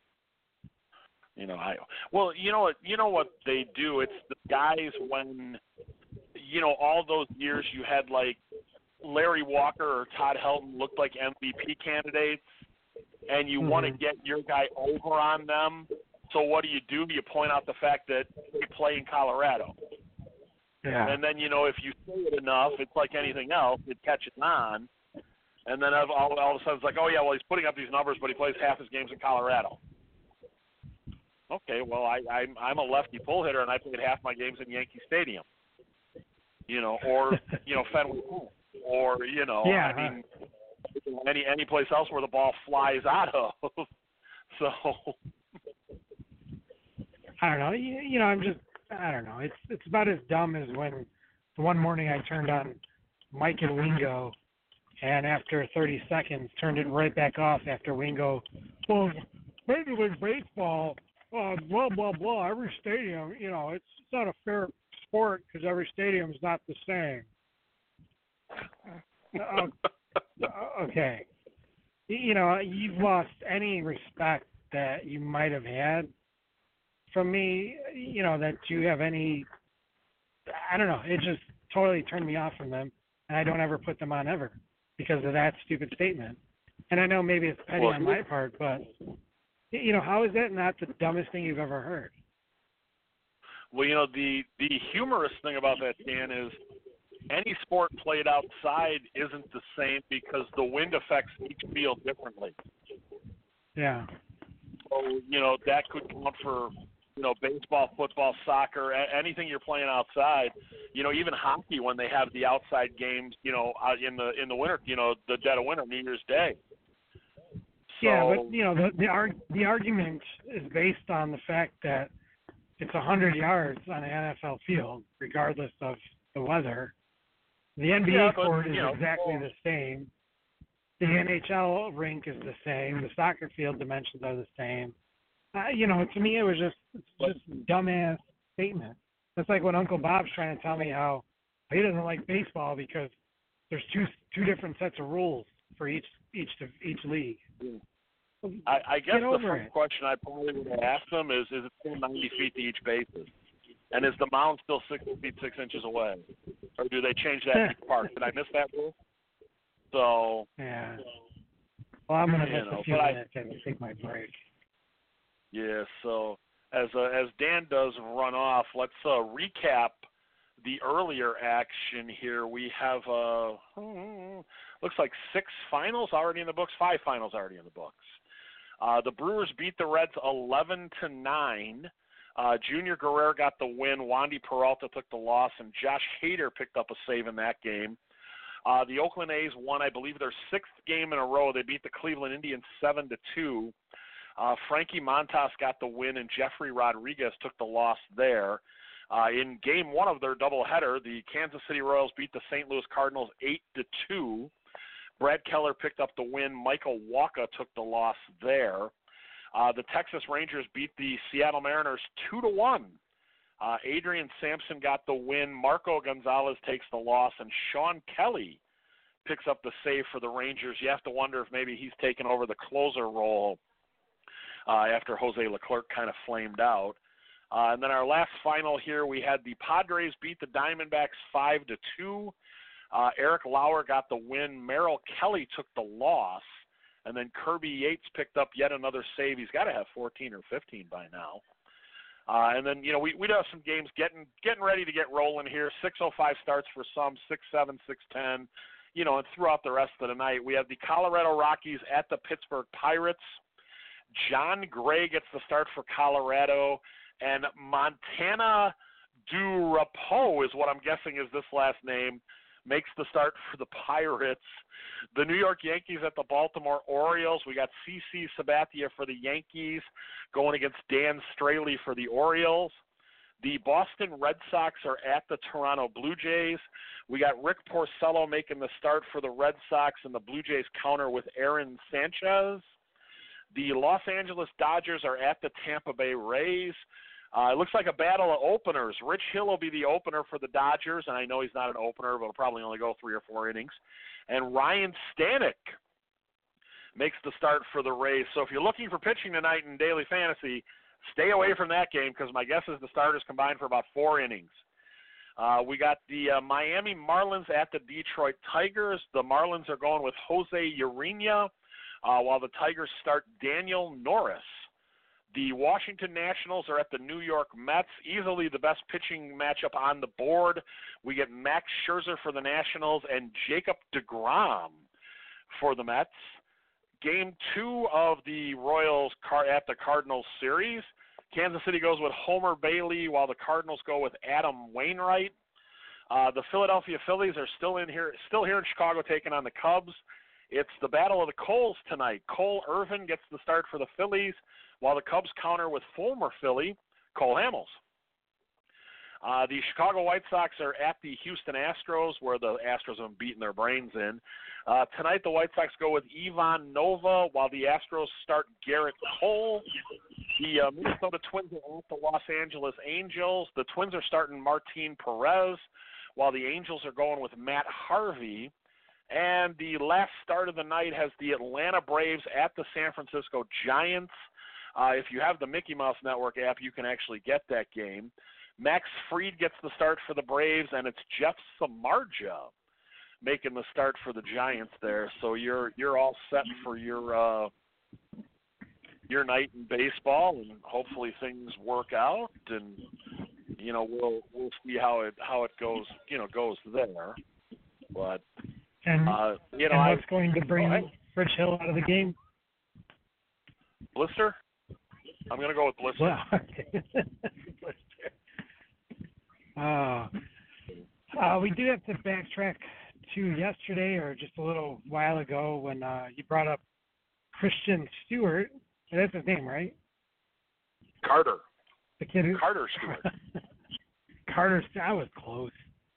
You know what they do. It's the guys when, you know, all those years you had like Larry Walker or Todd Helton looked like MVP candidates, and you want to get your guy over on them. So what do? You point out the fact that they play in Colorado. Yeah. And then, you know, if you say it enough, it's like anything else, it catches on. And then all of a sudden it's like, oh, yeah, well, he's putting up these numbers, but he plays half his games in Colorado. Okay, well, I'm a lefty pull hitter, and I played half my games in Yankee Stadium. You know, or, you know, Fenway Park. Or, you know, yeah, I mean, any place else where the ball flies out of. So. I don't know. You know, I don't know. It's about as dumb as when one morning I turned on Mike and Wingo, and after 30 seconds turned it right back off after Wingo, well, Major League Baseball, blah, blah, blah, every stadium, you know, it's not a fair sport because every stadium is not the same. Okay. You know, you've lost any respect that you might have had from me, you know, that you have any, I don't know, it just totally turned me off from them, and I don't ever put them on ever because of that stupid statement. And I know maybe it's petty on my part, but, you know, how is that not the dumbest thing you've ever heard? Well, you know, the humorous thing about that, Dan, is any sport played outside isn't the same because the wind affects each field differently. Yeah. So, you know, that could count for, you know, baseball, football, soccer, anything you're playing outside. You know, even hockey when they have the outside games, you know, in the winter, you know, the dead of winter, New Year's Day. So, yeah, but you know, the argument is based on the fact that it's 100 yards on an NFL field, regardless of the weather. The NBA court is exactly the same. The NHL rink is the same. The soccer field dimensions are the same. You know, to me, it's just a dumbass statement. That's like when Uncle Bob's trying to tell me how he doesn't like baseball because there's two different sets of rules for each league. I guess the first question I probably would have asked them is it still 90 feet to each bases? And is the mound still 6 feet 6 inches away, or do they change that in the park? Did I miss that rule? So yeah. Well, I'm gonna miss a few minutes and take my break. Yeah. So as Dan does run off, let's recap the earlier action here. We have looks like 6 finals already in the books, 5 finals already in the books. The Brewers beat the Reds 11-9. Junior Guerrero got the win. Wandy Peralta took the loss, and Josh Hader picked up a save in that game. The Oakland A's won, I believe, their 6th game in a row. They beat the Cleveland Indians 7-2. Frankie Montas got the win, and Jeffrey Rodriguez took the loss there. In Game 1 of their doubleheader, the Kansas City Royals beat the St. Louis Cardinals 8-2. Brad Keller picked up the win. Michael Wacha took the loss there. The Texas Rangers beat the Seattle Mariners 2-1. Adrian Sampson got the win. Marco Gonzalez takes the loss, and Sean Kelly picks up the save for the Rangers. You have to wonder if maybe he's taken over the closer role after Jose Leclerc kind of flamed out. And then our last final here, we had the Padres beat the Diamondbacks 5-2. Eric Lauer got the win. Merrill Kelly took the loss. And then Kirby Yates picked up yet another save. He's got to have 14 or 15 by now. And then, we'd have some games getting ready to get rolling here. 6:05 starts for some, 6:07, 6:10, and throughout the rest of the night. We have the Colorado Rockies at the Pittsburgh Pirates. John Gray gets the start for Colorado. And Montana Durapo is what I'm guessing is this last name, makes the start for the Pirates. The New York Yankees at the Baltimore Orioles. We got CC Sabathia for the Yankees going against Dan Straley for the Orioles. The Boston Red Sox are at the Toronto Blue Jays. We got Rick Porcello making the start for the Red Sox, and the Blue Jays counter with Aaron Sanchez. The Los Angeles Dodgers are at the Tampa Bay Rays. It looks like a battle of openers. Rich Hill will be the opener for the Dodgers, and I know he's not an opener, but he'll probably only go 3 or 4 innings. And Ryan Stanek makes the start for the Rays. So if you're looking for pitching tonight in daily fantasy, stay away from that game because my guess is the starters combined for about 4 innings. We got the Miami Marlins at the Detroit Tigers. The Marlins are going with Jose Urena, while the Tigers start Daniel Norris. The Washington Nationals are at the New York Mets. Easily the best pitching matchup on the board. We get Max Scherzer for the Nationals and Jacob deGrom for the Mets. Game 2 of the Royals at the Cardinals series. Kansas City goes with Homer Bailey, while the Cardinals go with Adam Wainwright. The Philadelphia Phillies are still here in Chicago taking on the Cubs. It's the battle of the Coles tonight. Cole Irvin gets the start for the Phillies, while the Cubs counter with former Philly, Cole Hamels. The Chicago White Sox are at the Houston Astros, where the Astros have been beating their brains in. Tonight, the White Sox go with Ivan Nova, while the Astros start Garrett Cole. The Minnesota Twins are at the Los Angeles Angels. The Twins are starting Martin Perez, while the Angels are going with Matt Harvey. And the last start of the night has the Atlanta Braves at the San Francisco Giants. If you have the Mickey Mouse Network app, you can actually get that game. Max Fried gets the start for the Braves, and it's Jeff Samardzija making the start for the Giants there. So you're all set for your night in baseball, and hopefully things work out, and we'll see how it goes goes there. But what's going to bring Rich Hill out of the game? Blister? I'm going to go with Blister. We do have to backtrack to yesterday or just a little while ago when you brought up Christian Stewart. That's his name, right? Carter. The kid who... Carter Stewart. Carter Stewart. I was close.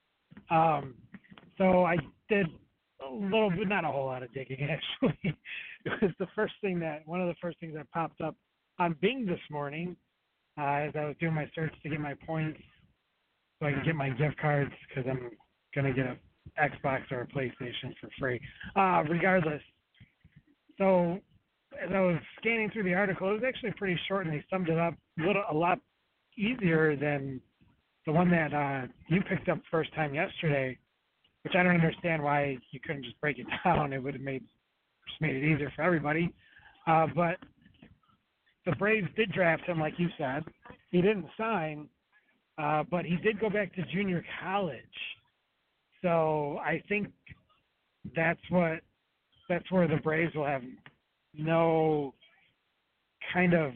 So I did a little bit, not a whole lot of digging, actually. It was one of the first things that popped up on Bing this morning as I was doing my search to get my points so I can get my gift cards because I'm going to get an Xbox or a PlayStation for free. Regardless, so as I was scanning through the article, it was actually pretty short and they summed it up a lot easier than the one that you picked up first time yesterday, which I don't understand why you couldn't just break it down. It would have made it easier for everybody. But the Braves did draft him, like you said. He didn't sign, but he did go back to junior college. So I think that's where the Braves will have no kind of,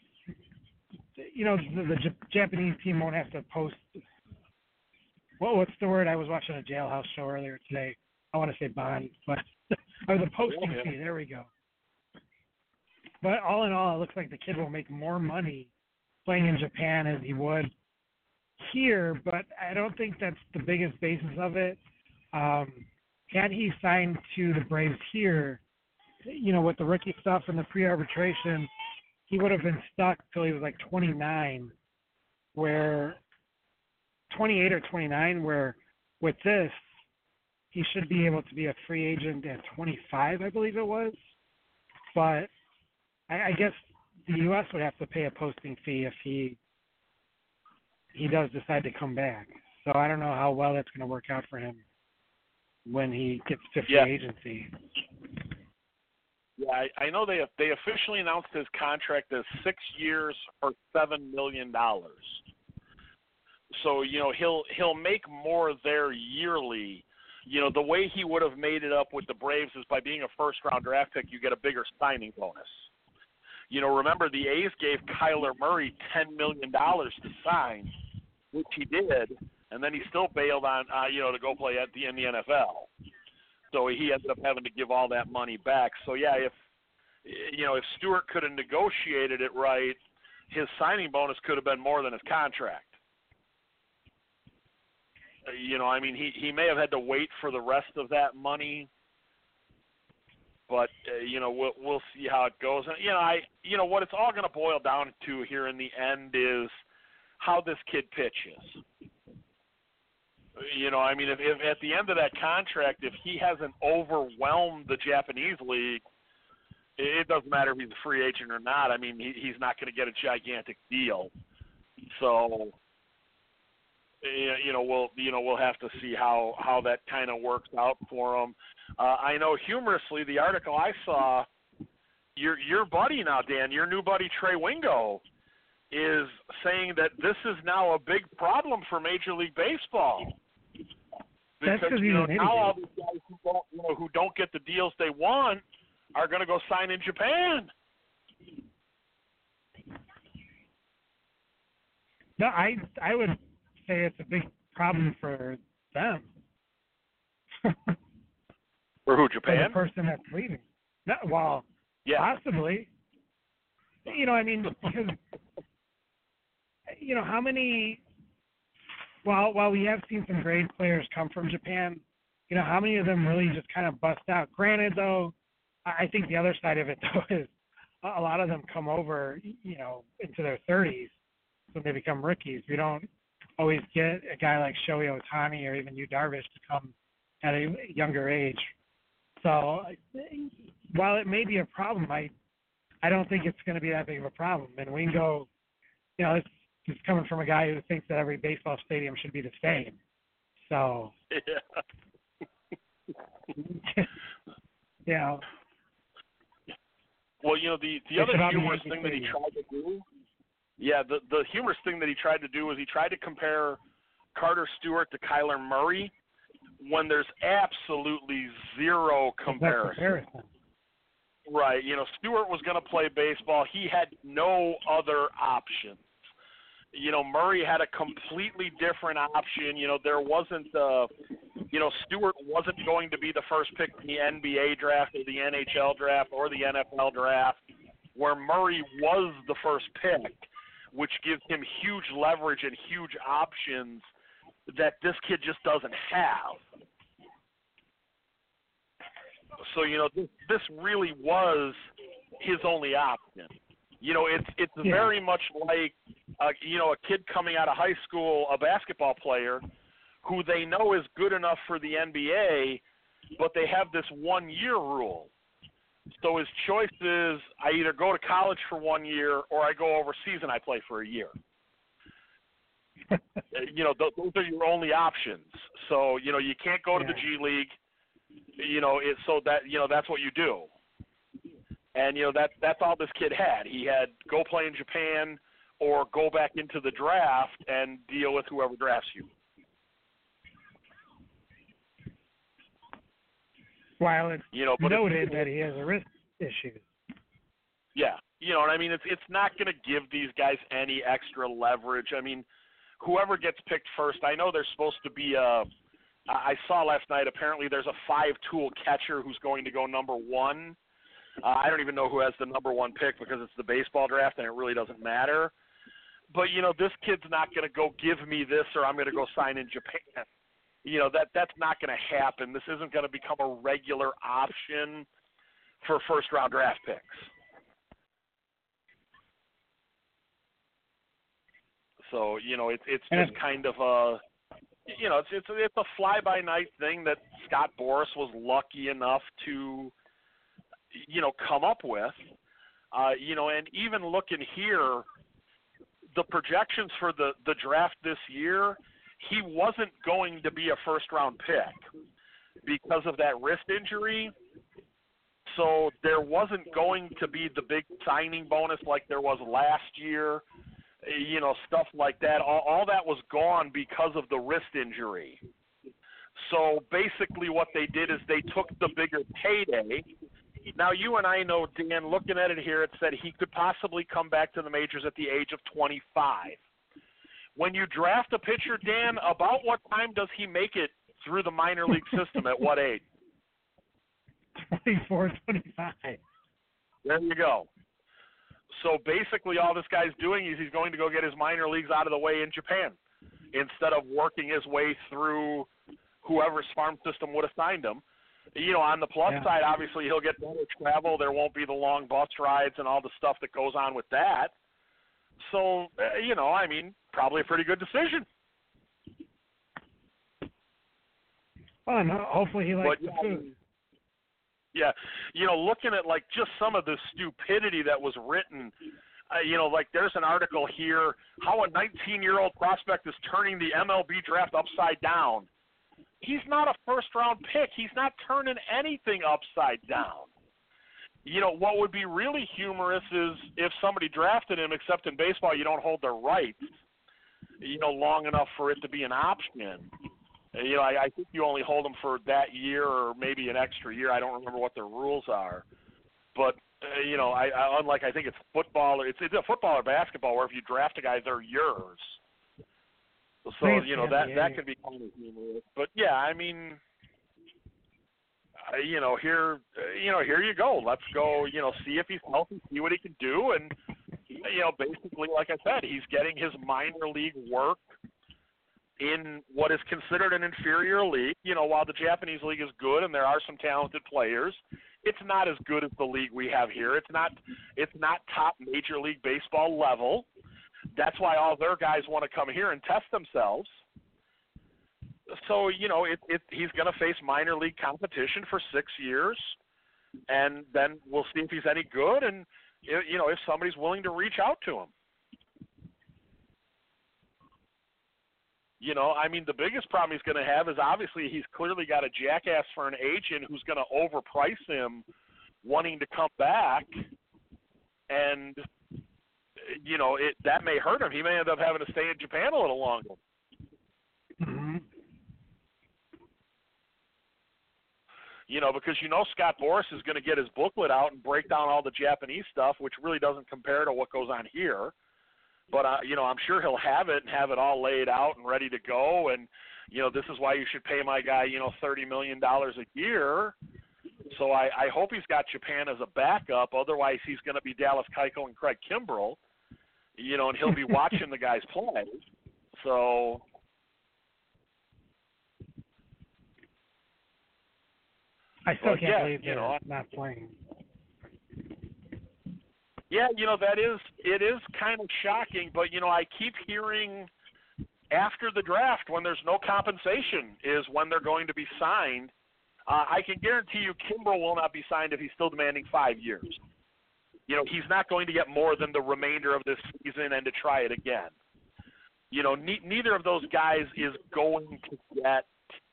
the Japanese team won't have to post. What's the word? I was watching a Jailhouse show earlier today. I want to say bond, but or the posting fee. There we go. But all in all, it looks like the kid will make more money playing in Japan as he would here. But I don't think that's the biggest basis of it. Had he signed to the Braves here, with the rookie stuff and the pre-arbitration, he would have been stuck till he was like 29, where 28 or 29, where with this, he should be able to be a free agent at 25, I believe it was. But I guess the U.S. would have to pay a posting fee if he does decide to come back. So I don't know how well that's going to work out for him when he gets to free agency. Yeah, I know they officially announced his contract as 6 years for $7 million. So he'll make more there yearly. The way he would have made it up with the Braves is by being a first-round draft pick, you get a bigger signing bonus. Remember the A's gave Kyler Murray $10 million to sign, which he did, and then he still bailed on, to go play in the NFL. So he ended up having to give all that money back. So yeah, if Stewart could have negotiated it right, his signing bonus could have been more than his contract. He may have had to wait for the rest of that money, but we'll see how it goes. And what it's all going to boil down to here in the end is how this kid pitches. If at the end of that contract, if he hasn't overwhelmed the Japanese league, it doesn't matter if he's a free agent or not. He's not going to get a gigantic deal. So, we'll have to see how that kind of works out for him. I know humorously, the article I saw, your buddy now, Dan, your new buddy Trey Wingo, is saying that this is now a big problem for Major League Baseball. Because now all these guys who don't get the deals they want are going to go sign in Japan. No, I would say it's a big problem for them. For who, Japan? For the person that's leaving. No, well, yeah. Possibly. Because how many? While we have seen some great players come from Japan, how many of them really just kind of bust out? Granted, though, I think the other side of it, though, is a lot of them come over, into their 30s when they become rookies. We don't always get a guy like Shohei Ohtani or even Yu Darvish to come at a younger age. So while it may be a problem, I don't think it's going to be that big of a problem. And Wingo, it's coming from a guy who thinks that every baseball stadium should be the same. So, yeah. Well, the other humorous thing that he tried to do, the humorous thing that he tried to do was he tried to compare Carter Stewart to Kyler Murray when there's absolutely zero comparison. Right. Stewart was going to play baseball. He had no other options. Murray had a completely different option. There wasn't, Stewart wasn't going to be the first pick in the NBA draft or the NHL draft or the NFL draft, where Murray was the first pick, which gives him huge leverage and huge options that this kid just doesn't have. So, this really was his only option. It's very much like, a kid coming out of high school, a basketball player, who they know is good enough for the NBA, but they have this 1-year rule. So his choice is I either go to college for 1 year or I go overseas and I play for a year. those are your only options. So, you can't go to the G League. That's what you do. And, that's all this kid had. He had go play in Japan or go back into the draft and deal with whoever drafts you. While it's noted that he has a wrist issue. Yeah. It's not going to give these guys any extra leverage. I mean, whoever gets picked first, I know there's supposed to be I saw last night, apparently there's a 5-tool catcher who's going to go number 1. I don't even know who has the number 1 pick because it's the baseball draft and it really doesn't matter. But, this kid's not going to go give me this or I'm going to go sign in Japan. That's not going to happen. This isn't going to become a regular option for first-round draft picks. So, it's just kind of a, it's a fly-by-night thing that Scott Boras was lucky enough to, come up with. And even looking here, the projections for the draft this year, he wasn't going to be a first-round pick because of that wrist injury. So there wasn't going to be the big signing bonus like there was last year, stuff like that. All that was gone because of the wrist injury. So basically what they did is they took the bigger payday. Now, you and I know, Dan, looking at it here, it said he could possibly come back to the majors at the age of 25. When you draft a pitcher, Dan, about what time does he make it through the minor league system? At what age? 24, 25. There you go. So basically all this guy's doing is he's going to go get his minor leagues out of the way in Japan instead of working his way through whoever's farm system would have signed him. On the plus side, obviously he'll get better travel. There won't be the long bus rides and all the stuff that goes on with that. So, probably a pretty good decision. Well, no, hopefully he likes the food. Yeah, looking at just some of the stupidity that was written, there's an article here, how a 19-year-old prospect is turning the MLB draft upside down. He's not a first-round pick. He's not turning anything upside down. What would be really humorous is if somebody drafted him, except in baseball, you don't hold their rights, long enough for it to be an option. I think you only hold them for that year or maybe an extra year. I don't remember what their rules are. But, unlike I think it's football, it's a football or basketball where if you draft a guy, they're yours. So, that could be kind of humorous. But, yeah, here you go. Let's go, see if he's healthy, see what he can do. And, basically, like I said, he's getting his minor league work in what is considered an inferior league. While the Japanese league is good and there are some talented players, it's not as good as the league we have here. It's not top Major League Baseball level. That's why all their guys want to come here and test themselves. So, he's going to face minor league competition for 6 years, and then we'll see if he's any good and, if somebody's willing to reach out to him. The biggest problem he's going to have is obviously he's clearly got a jackass for an agent who's going to overprice him wanting to come back. And, that may hurt him. He may end up having to stay in Japan a little longer. Mm-hmm. Because Scott Boras is going to get his booklet out and break down all the Japanese stuff, which really doesn't compare to what goes on here. But, I'm sure he'll have it and have it all laid out and ready to go. And, this is why you should pay my guy, $30 million a year. So I hope he's got Japan as a backup. Otherwise, he's going to be Dallas Keuchel and Craig Kimbrell, and he'll be watching the guys play. So I still can't believe they're not playing. Yeah, it is kind of shocking, but, I keep hearing after the draft when there's no compensation is when they're going to be signed. I can guarantee you Kimbrell will not be signed if he's still demanding 5 years. He's not going to get more than the remainder of this season and to try it again. neither of those guys is going to get,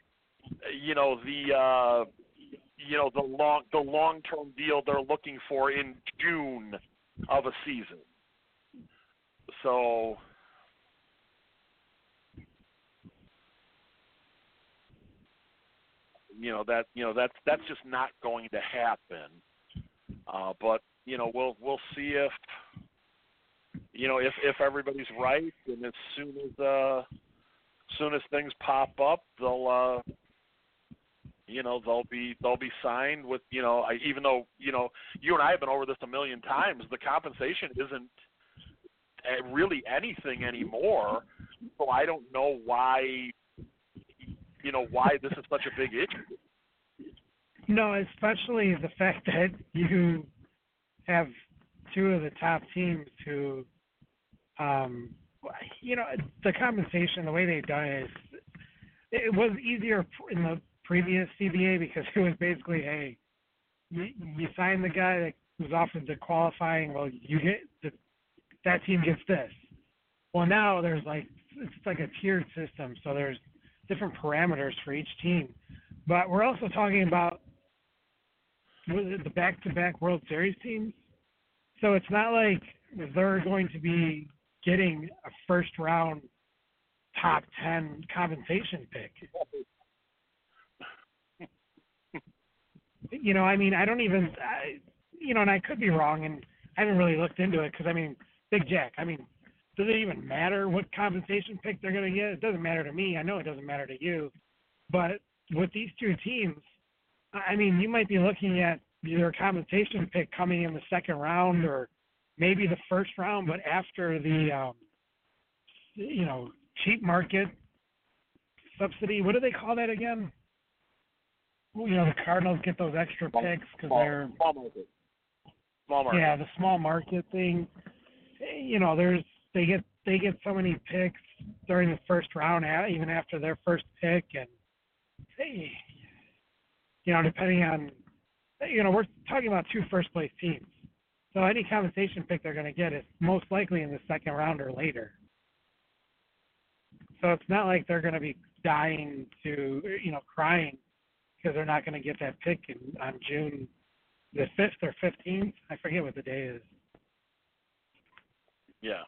the long-term deal they're looking for in June of a season. So, that's just not going to happen. But we'll see if everybody's right, and as soon as things pop up, they'll be signed with, even though, you and I have been over this a million times, the compensation isn't really anything anymore. So I don't know why this is such a big issue. No, especially the fact that you have two of the top teams who, the compensation, the way they've done it, it was easier in the previous CBA because it was basically, hey, you sign the guy that was offered the qualifying, well, you get that team gets this. Well, now it's like a tiered system, so there's different parameters for each team. But we're also talking about the back-to-back World Series teams. So it's not like they're going to be getting a first-round top 10 compensation pick. I don't even, and I could be wrong, and I haven't really looked into it because, Big Jack, does it even matter what compensation pick they're going to get? It doesn't matter to me. I know it doesn't matter to you. But with these two teams, you might be looking at either a compensation pick coming in the second round or maybe the first round, but after the, cheap market subsidy. What do they call that again? The Cardinals get those extra picks because they're small market. Yeah, the small market thing. They get so many picks during the first round, even after their first pick, and depending on, we're talking about two first place teams, so any compensation pick they're going to get is most likely in the second round or later. So it's not like they're going to be dying to, crying because they're not going to get that pick on June the 5th or 15th. I forget what the day is. Yeah.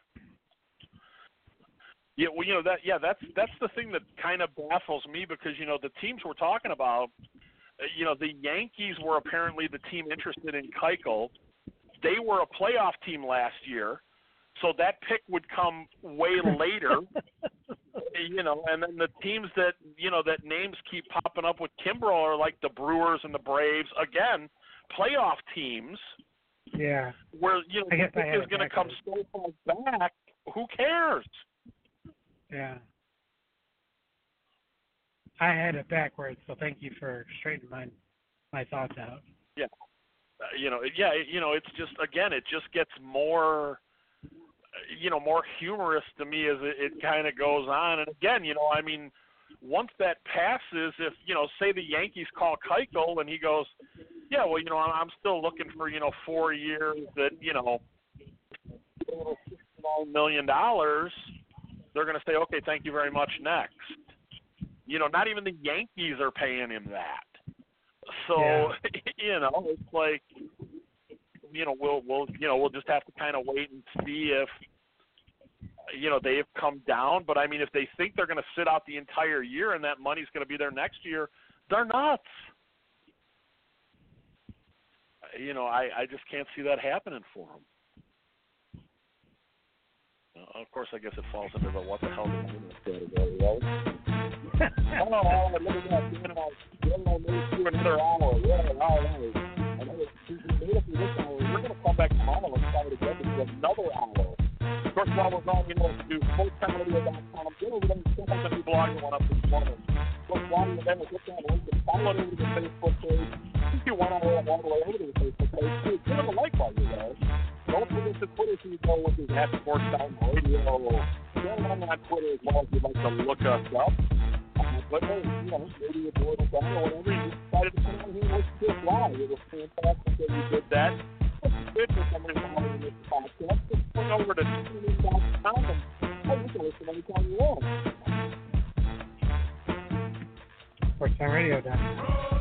Yeah, well, that's the thing that kind of baffles me because, the teams we're talking about, the Yankees were apparently the team interested in Keuchel. They were a playoff team last year, so that pick would come way later. And then the teams that, that names keep popping up with Kimbrel are like the Brewers and the Braves. Again, playoff teams. Yeah. Where, the pick is going to come so far back, who cares? Yeah. I had it backwards, so thank you for straightening my thoughts out. Yeah. It's just, again, it just gets more, more humorous to me as it kind of goes on. And again, once that passes, if, say the Yankees call Keuchel and he goes, yeah, well, I'm still looking for, 4 years at, $69 million, they're going to say, okay, thank you very much, next. Not even the Yankees are paying him that. So, yeah. It's like, we'll just have to kind of wait and see if, they've come down. But, if they think they're going to sit out the entire year and that money's going to be there next year, they're nuts. I just can't see that happening for them. Of course, I guess it falls into the what the hell is category, right? Oh, look at that. We'll move through another hour. Yeah, all right. I know it's made it through this hour. We're going to come back tomorrow and try to get into another hour. Of course, while we're going, to sportscomedy.com. Get over there and check out the new blog you want up this morning. Sports Blog, and then we'll get that link and follow it over to the Facebook page. If you want to all the way over to the Facebook page, give it a like while you're there. Don't forget to Twitter so you know what is at Sports Time Radio. Get on Twitter as well if you'd like to look us up. But hey, maybe you're bored with that or whatever, you decided to come on here and listen to us live. It was fantastic that you did that. It's good for somebody following this podcast. Just swing over to tunein.com and can listen anytime you want. SportsTime Radio, Dan.